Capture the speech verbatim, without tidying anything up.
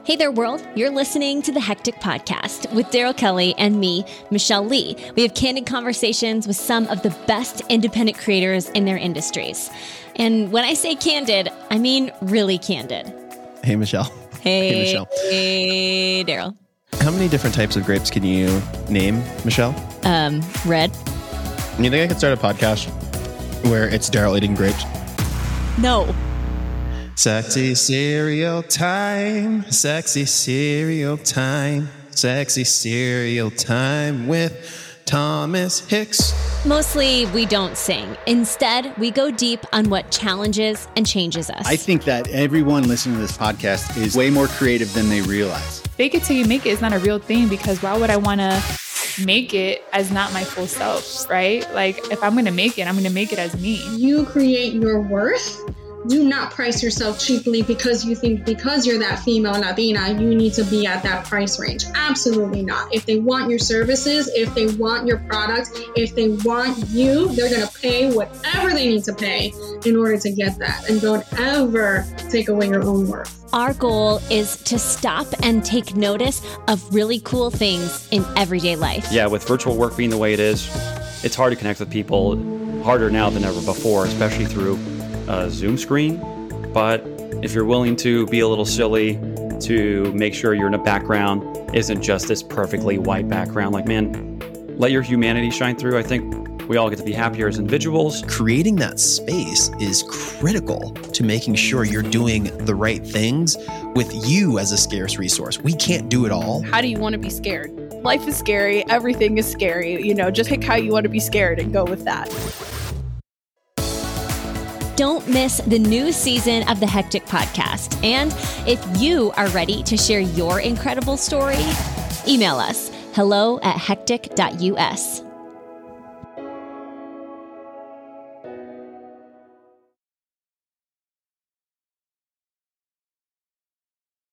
Hey there, world. You're listening to the Hectic Podcast with Daryl Kelly and me, Michelle Lee. We have candid conversations with some of the best independent creators in their industries. And when I say candid, I mean really candid. Hey, Michelle. Hey, hey Michelle. Hey, Daryl. How many different types of grapes can you name, Michelle? Um, red. You think I could start a podcast where it's Daryl eating grapes? No. Sexy cereal time, sexy cereal time, sexy cereal time with Thomas Hicks. Mostly we don't sing. Instead, we go deep on what challenges and changes us. I think that everyone listening to this podcast is way more creative than they realize. Fake it till you make it is not a real thing, because why would I want to make it as not my full self, right? Like, if I'm going to make it, I'm going to make it as me. You create your worth. Do not price yourself cheaply because you think because you're that female Latina, you need to be at that price range. Absolutely not. If they want your services, if they want your product, if they want you, they're going to pay whatever they need to pay in order to get that. And don't ever take away your own worth. Our goal is to stop and take notice of really cool things in everyday life. Yeah, with virtual work being the way it is, it's hard to connect with people, harder now than ever before, especially through a Zoom screen. But if you're willing to be a little silly, to make sure your background isn't just this perfectly white background, like, man, let your humanity shine through. I think we all get to be happier as individuals. Creating that space is critical to making sure you're doing the right things with you as a scarce resource. We can't do it all. How do you want to be scared? Life is scary. Everything is scary. You know, just pick how you want to be scared and go with that. Don't miss the new season of the Hectic Podcast. And if you are ready to share your incredible story, email us hello at hectic dot U S.